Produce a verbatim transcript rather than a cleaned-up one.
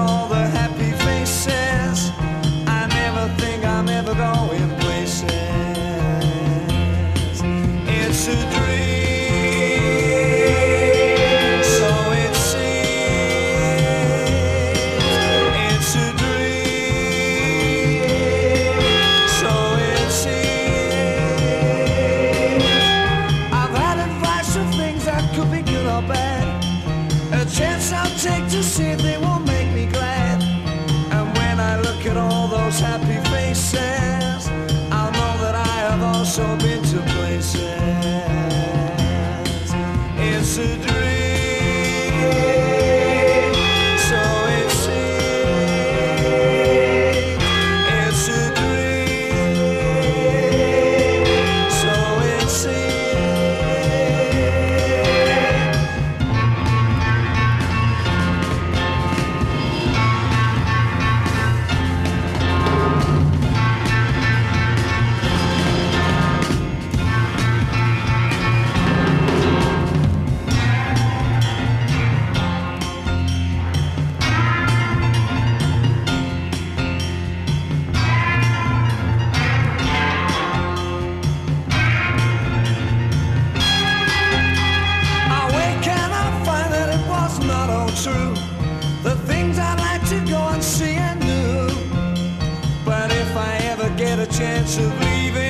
all the happy faces, I never think I'm ever going places. It's a dream, so it seems. It's a dream, so it seems. I've had advice of things that could be good or bad, a chance I'll take to see if they will make me glad. And when I look at all those happy faces, I'll know that I have also been to places. It's a dream, so it seems. It's a dream, so it seems. True, the things I'd like to go and see and do. But if I ever get a chance of leaving,